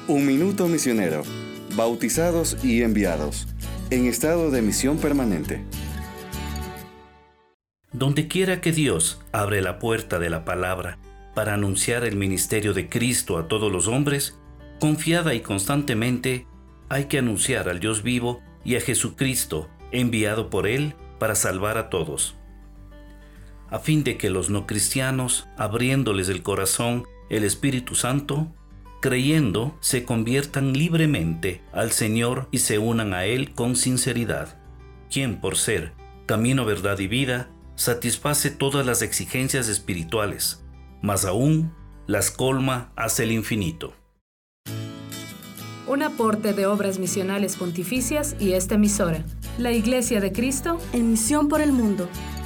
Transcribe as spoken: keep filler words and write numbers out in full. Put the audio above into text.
Un minuto misionero. Bautizados y enviados. En estado de misión permanente. Donde quiera que Dios abre la puerta de la palabra para anunciar el ministerio de Cristo a todos los hombres, confiada y constantemente hay que anunciar al Dios vivo y a Jesucristo, enviado por Él para salvar a todos, a fin de que los no cristianos, abriéndoles el corazón el Espíritu Santo, creyendo, se conviertan libremente al Señor y se unan a Él con sinceridad, quien por ser camino, verdad y vida, satisface todas las exigencias espirituales, más aún las colma hasta el infinito. Un aporte de Obras Misionales Pontificias y esta emisora, la Iglesia de Cristo en misión por el mundo.